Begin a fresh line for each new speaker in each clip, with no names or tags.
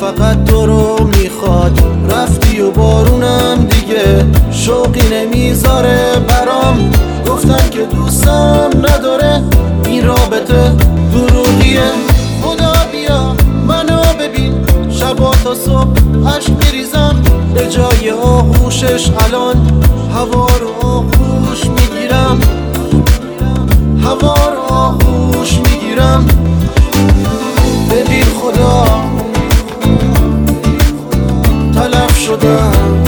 فقط تو رو میخواد. رفتی و بارونم دیگه شوقی نمیذاره برام. گفتن که دوستم نداره، این رابطه دروغیه. خدا بیا منو ببین، شبا تا صبح عشق میریزم. به جای آغوشش الان هوا رو آغوش میگیرم، هوا رو آغوش میگیرم. ببین خدا تلف شدم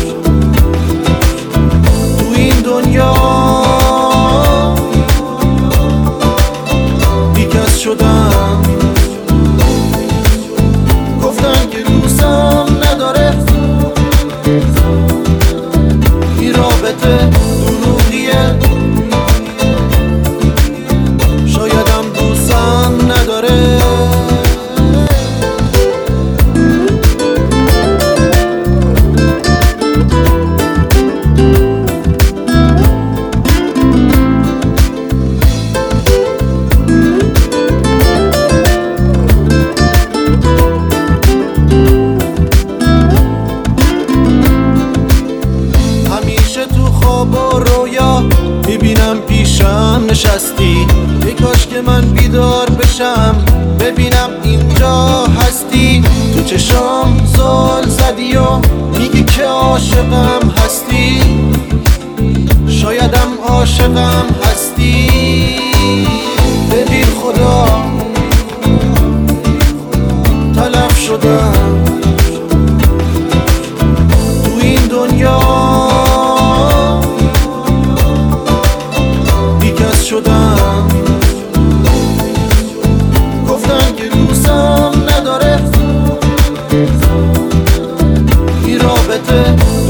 تو این دنیا، بیکس شدم. گفتن که دوستم نداره، این رابطه دروغیه. شایدم دوستم نداره. خواب و رویا میبینم پیشم نشستی. ای کاش که من بیدار بشم ببینم اینجا هستی. تو چشام زل زدی و میگی که عاشقم هستی. شایدم عاشقم هستی. ببین خدا تلف شدم تو این دنیا، شدم. گفتن که دوستم نداره، این رابطه